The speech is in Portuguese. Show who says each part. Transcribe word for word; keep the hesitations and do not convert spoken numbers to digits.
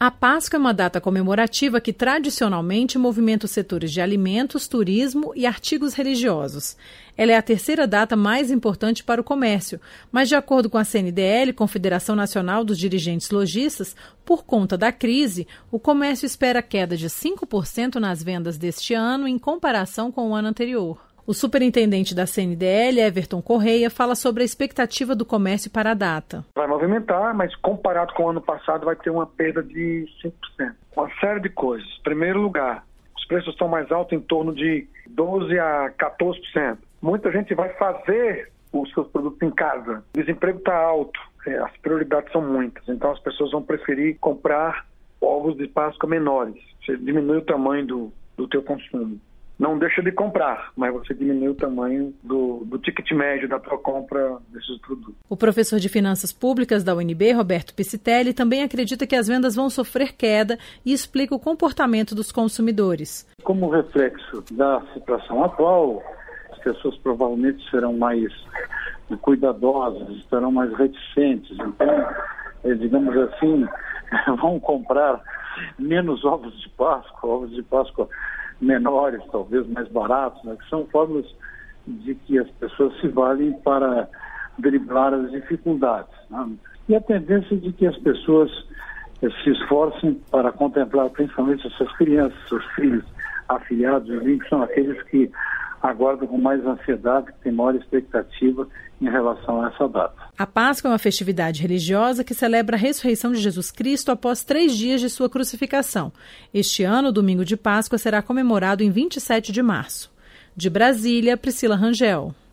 Speaker 1: A Páscoa é uma data comemorativa que tradicionalmente movimenta os setores de alimentos, turismo e artigos religiosos. Ela é a terceira data mais importante para o comércio, mas de acordo com a C N D L, Confederação Nacional dos Dirigentes Lojistas, por conta da crise, o comércio espera queda de cinco por cento nas vendas deste ano em comparação com o ano anterior. O superintendente da C N D L, Everton Correia, fala sobre a expectativa do comércio para a data.
Speaker 2: Vai movimentar, mas comparado com o ano passado vai ter uma perda de cinco por cento. Uma série de coisas. Em primeiro lugar, os preços estão mais altos, em torno de doze a quatorze por cento. Muita gente vai fazer os seus produtos em casa. O desemprego está alto, as prioridades são muitas, então as pessoas vão preferir comprar ovos de Páscoa menores. Você diminui o tamanho do, do teu consumo. Não deixa de comprar, mas você diminui o tamanho do, do ticket médio da tua compra desses produtos.
Speaker 1: O professor de Finanças Públicas da U N B, Roberto Piscitelli, também acredita que as vendas vão sofrer queda e explica o comportamento dos consumidores. Como
Speaker 3: reflexo da situação atual, as pessoas provavelmente serão mais cuidadosas, estarão mais reticentes. Então, digamos assim, vão comprar menos ovos de Páscoa, ovos de Páscoa menores, talvez mais baratos, né, que são formas de que as pessoas se valem para driblar as dificuldades. Né? E a tendência de que as pessoas eh, se esforcem para contemplar principalmente essas crianças, seus filhos afilhados, que são aqueles que aguardam com mais ansiedade, que têm maior expectativa em relação a essa data.
Speaker 1: A Páscoa é uma festividade religiosa que celebra a ressurreição de Jesus Cristo após três dias de sua crucificação. Este ano, o domingo de Páscoa será comemorado em vinte e sete de março. De Brasília, Priscila Rangel.